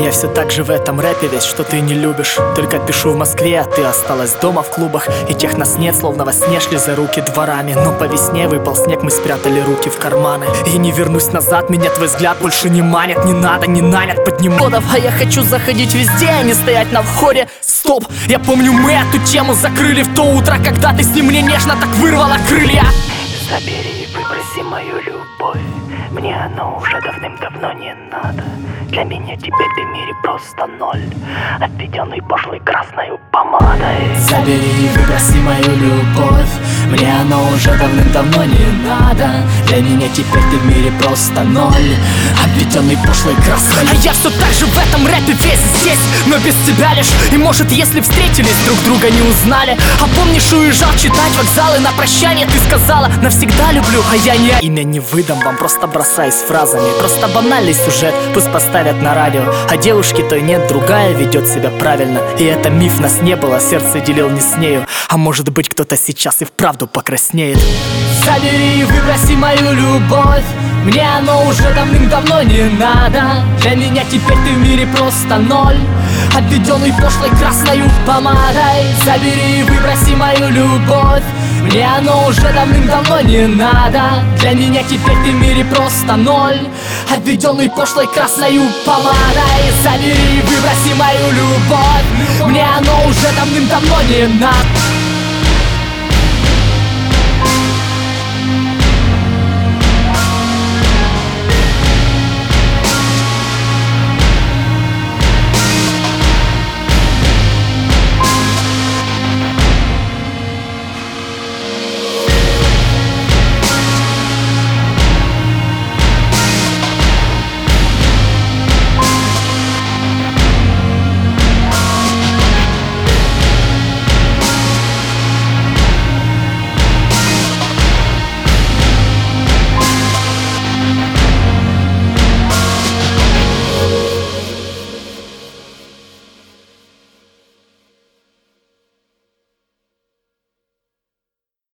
я все так же в этом рэпе весь, что ты не любишь. Только пишу в Москве, а ты осталась дома в клубах. И тех нас нет, словно во сне шли за руки дворами. Но по весне выпал снег, мы спрятали руки в карманы. И не вернусь назад, меня твой взгляд больше не манит. Не надо, не нанят, поднимодов. А я хочу заходить везде, а не стоять на входе. Стоп, я помню, мы эту тему закрыли в то утро, когда ты с ним мне нежно так вырвала крылья. Забери и выброси мою любовь. Мне оно уже давным-давно не надо. Для меня теперь ты в мире просто ноль, обведенный пошлой красной помадой. Забери и выброси мою любовь. Мне оно уже давным-давно не надо. Для меня теперь ты в мире просто ноль, обведенный пошлой красной. А я все так же в этом рэпе весь здесь, но без тебя лишь. И может, если встретились, друг друга не узнали. А помнишь, уезжал читать вокзалы, на прощание ты сказала: навсегда люблю, а я не. Имя не выдам вам, просто бросаюсь фразами. Просто банальный сюжет, пусть поставят на радио. А девушки той нет, другая ведет себя правильно. И это миф, нас не было, сердце делил не с нею. А может быть, кто-то сейчас и вправду покраснеет. Забери и выброси мою любовь. Мне оно уже давным-давно не надо. Для меня теперь ты в мире просто ноль, обведенный пошлой красной помадой. Забери и выброси мою любовь. Мне оно уже давным-давно не надо. Для меня теперь ты в мире просто ноль, обведенный пошлой красной помадой. Забери и выброси мою любовь. Мне оно уже давным-давно не надо.